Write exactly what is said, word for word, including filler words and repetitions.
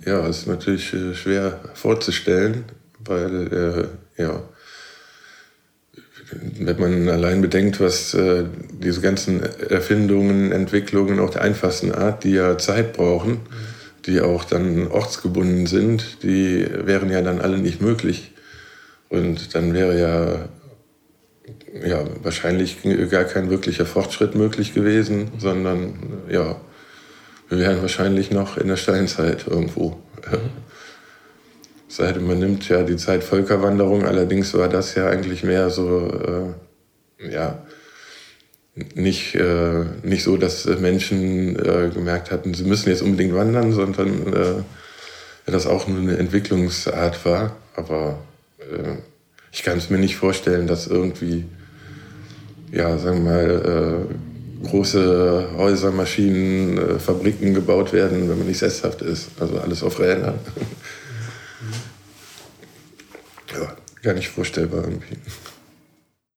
ja, ist natürlich äh, schwer vorzustellen, weil, äh, ja, wenn man allein bedenkt, was äh, diese ganzen Erfindungen, Entwicklungen auch der einfachsten Art, die ja Zeit brauchen, die auch dann ortsgebunden sind, die wären ja dann alle nicht möglich. Und dann wäre ja, ja wahrscheinlich gar kein wirklicher Fortschritt möglich gewesen, sondern ja, wir wären wahrscheinlich noch in der Steinzeit irgendwo. Es sei denn, man nimmt ja die Zeit Völkerwanderung, allerdings war das ja eigentlich mehr so, äh, ja, nicht, äh, nicht so, dass Menschen äh, gemerkt hatten, sie müssen jetzt unbedingt wandern, sondern äh, das auch nur eine Entwicklungsart war. Aber äh, ich kann es mir nicht vorstellen, dass irgendwie, ja, sagen wir mal, äh, große Häuser, Maschinen, äh, Fabriken gebaut werden, wenn man nicht sesshaft ist. Also alles auf Rädern. Ja, gar nicht vorstellbar irgendwie.